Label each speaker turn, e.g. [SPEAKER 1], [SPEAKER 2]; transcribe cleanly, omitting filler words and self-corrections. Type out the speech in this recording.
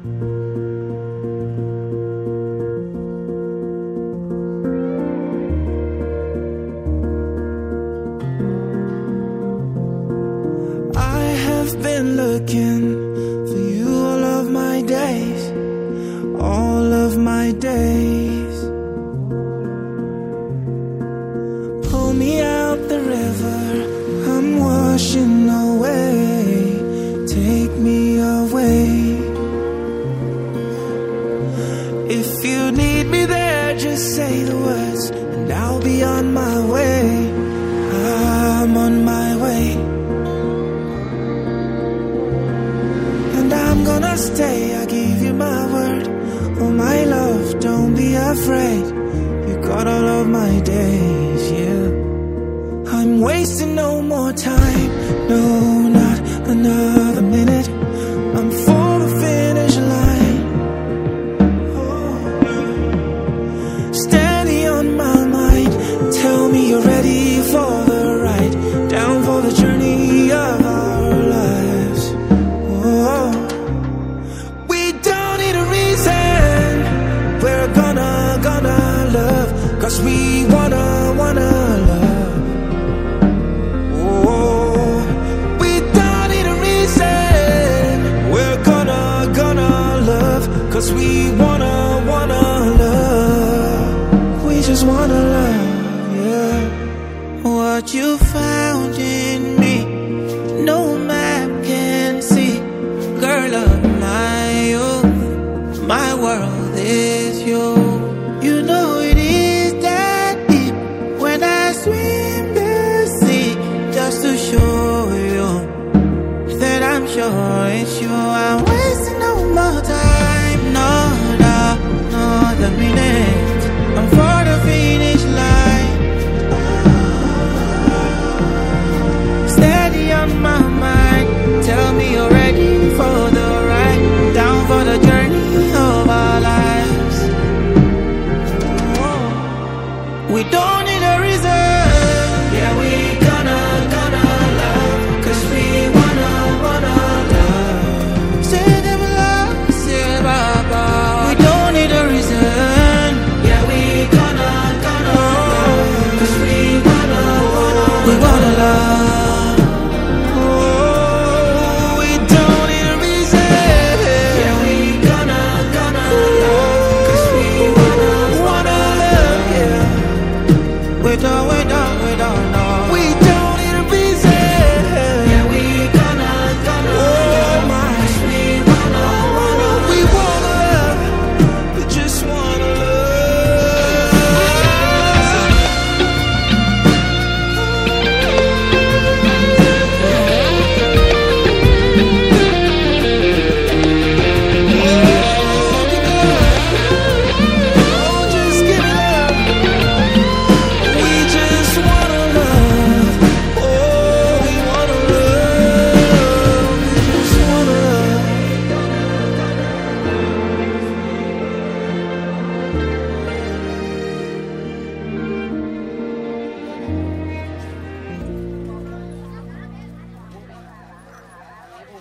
[SPEAKER 1] I have been looking for you all of my days, all of my days. Pull me out the river, I'm washing away. Take me away. If you need me there, just say the words and I'll be on my way. I'm on my way. And I'm gonna stay, I give you my word. Oh my love, don't be afraid. You got all of my days, yeah. I'm wasting no more time, no, not another minute. I'm for the finish line. Steady on my mind, tell me you're ready for the ride, down for the journey of our lives. Oh, we don't need a reason, we're gonna love, 'cause we wanna love. Cause we wanna love. We just wanna love, yeah. What you found in me, no map can see. Girl of my youth, my world is you. You know it is that deep when I swim the sea, just to show you that I'm sure it's you. I'm wasting no more time, no, the minute.